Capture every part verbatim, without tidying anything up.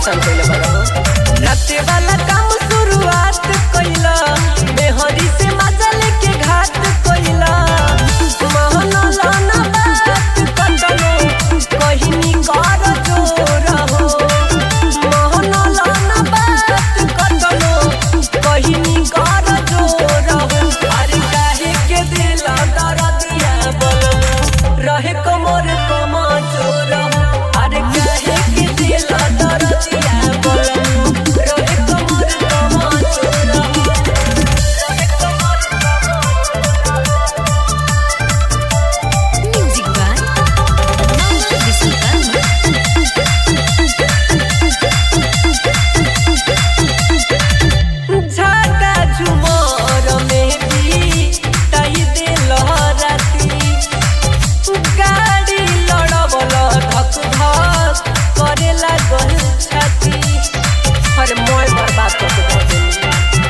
परेशान कइले बाड़ो। नाचे वाला काम शुरुआत कइला, मेहरी से मजा लेके घाट कइला। महनला ना बात कटलो, कहिनी कर जोर हो। महनला ना बात कटलो, कहिनी कर जोर हो। अरे काहे के दिला दरदिया बोलो, रहे कमर कमा जोर हो। अरे काहे के दिला दरदिया बोलो, रहे कमर कमा जोर हो। रहे कमर Music by Mama Disutama. झाका झुमर में भी ताई दिल राती। गाड़ी लड़बल धक धक करे लागल छाती। अरे मोय बर्बाद कर देली।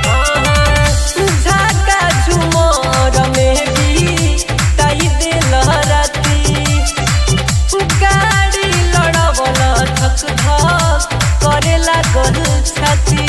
झाका झुमर में भी ताई दिल राती। गाड़ी लड़बल धक धक करे लागल छाती।